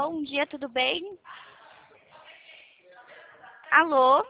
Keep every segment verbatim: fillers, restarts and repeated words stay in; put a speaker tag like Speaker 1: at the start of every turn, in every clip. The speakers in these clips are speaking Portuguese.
Speaker 1: Bom dia, tudo bem? Alô?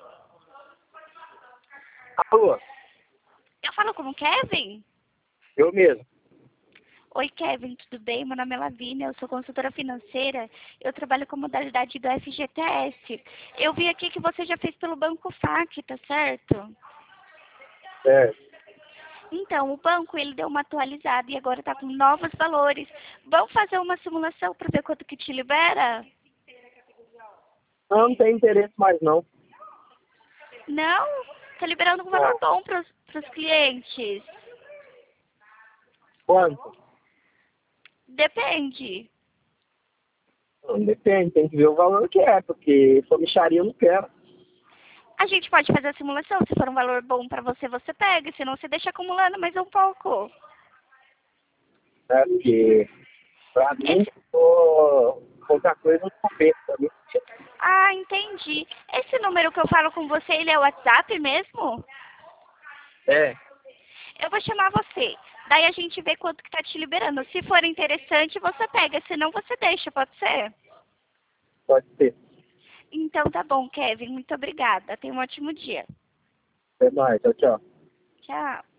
Speaker 2: Alô,
Speaker 1: Eu falo com o Kevin?
Speaker 2: eu mesmo.
Speaker 1: Oi, Kevin, tudo bem? Meu nome é Lavínia, eu sou consultora financeira. Eu trabalho com modalidade do F G T S. Eu vi aqui que você já fez pelo Banco F A Q, tá certo?
Speaker 2: É,
Speaker 1: Então, o banco ele deu uma atualizada e agora está com novos valores. Vamos fazer uma simulação para ver quanto que te libera?
Speaker 2: não, não tem interesse mais não.
Speaker 1: Não? Está liberando um valor
Speaker 2: Não.
Speaker 1: bom para os clientes.
Speaker 2: Quanto?
Speaker 1: Depende.
Speaker 2: Não depende, tem que ver o valor que é, porque só mixaria eu não quero.
Speaker 1: A gente pode fazer a simulação. Se for um valor bom para você, você pega. Senão, você deixa acumulando mais um pouco.
Speaker 2: Né? Porque pra mim,
Speaker 1: Esse...
Speaker 2: pô, qualquer coisa não compensa pra mim.
Speaker 1: Ah, entendi. Esse número que eu falo com você, ele é o WhatsApp mesmo?
Speaker 2: É,
Speaker 1: Eu vou chamar você. Daí a gente vê quanto que tá te liberando. Se for interessante, você pega. Se não, você deixa. Pode ser?
Speaker 2: pode ser.
Speaker 1: Então tá bom, Kevin. Muito obrigada. Tenha um ótimo dia.
Speaker 2: Até mais, tchau, tchau.
Speaker 1: Tchau.